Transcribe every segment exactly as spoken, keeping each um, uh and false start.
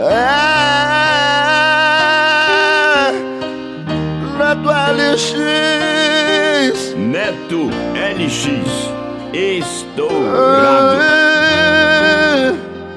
É Neto L X. Neto L X, estourado. É.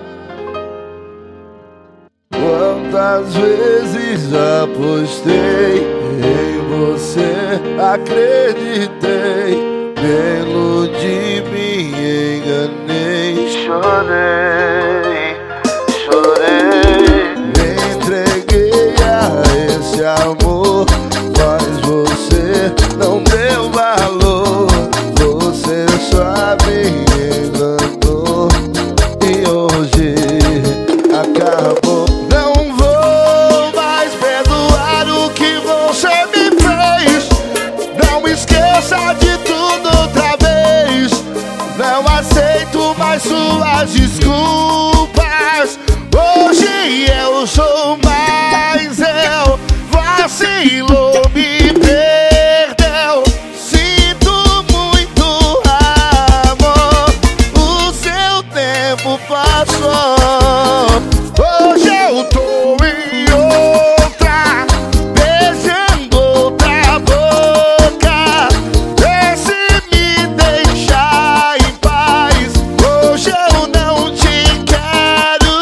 Quantas vezes apostei em você, acreditei, pelo de me enganei, chorei, chorei, me entreguei a esse amor, mas você não deu valor, você só me enganou e hoje acabou. Não vou mais perdoar o que você me fez, não esqueça de tudo outra vez, não aceito mais suas desculpas. Hoje eu sou mais eu, vacilou, me perdeu, sinto muito amor, o seu tempo passou. Hoje eu tô em outra, beijando outra boca, vê se me deixa em paz, hoje eu não te quero.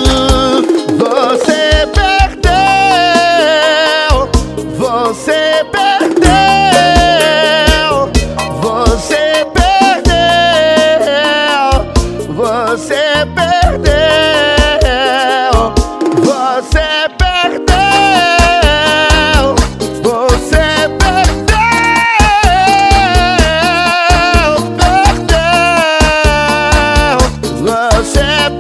Você perdeu, você perdeu, você perdeu, você perdeu. Você perdeu, você perdeu, perdeu, você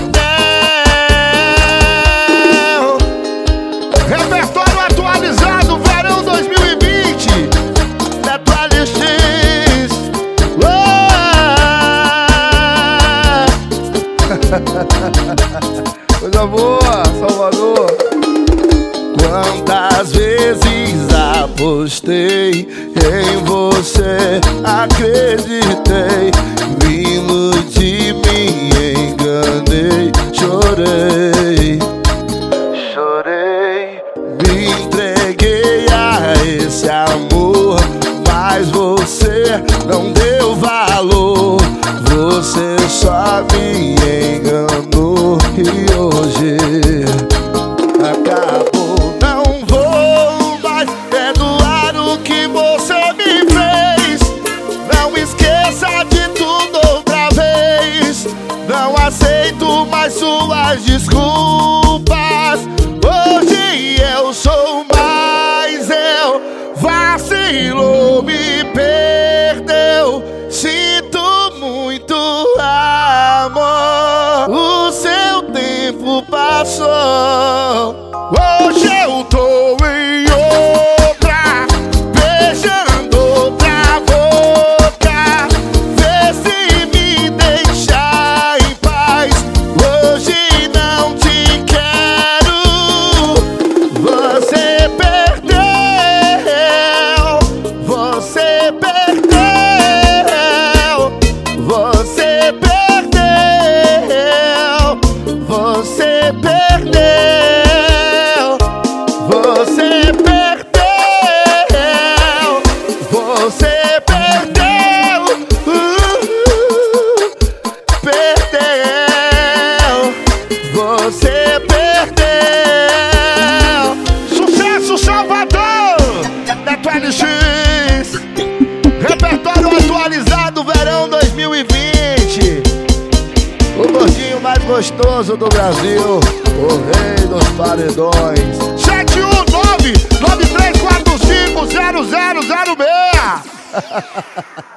perdeu. Repertório atualizado, verão dois mil e vinte, Neto L X. Coisa boa, Salvador. Quantas vezes apostei em você, acreditei, me iludi, me enganei, chorei, chorei, me entreguei a esse amor, mas você não deu valor, você só me enganou e hoje acabou. Não vou mais perdoar o que você me fez, não esqueça de tudo outra vez, não aceito mais suas desculpas. Hoje eu sou mais eu, vacilou, me perdeu, sinto muito amor, o seu tempo passou. Hoje eu tô em outra, beijando outra boca, vê se me deixa em paz, hoje não te quero. Você perdeu, você perdeu, você perdeu, você perdeu, você perdeu, você perdeu, uh, perdeu, você perdeu. Sucesso, Salvador, Neto L X. Repertório atualizado, verão dois mil e vinte. O gordinho mais gostoso do Brasil, o rei dos paredões. Sete um nove nove três quatro cinco zero zero zero seis.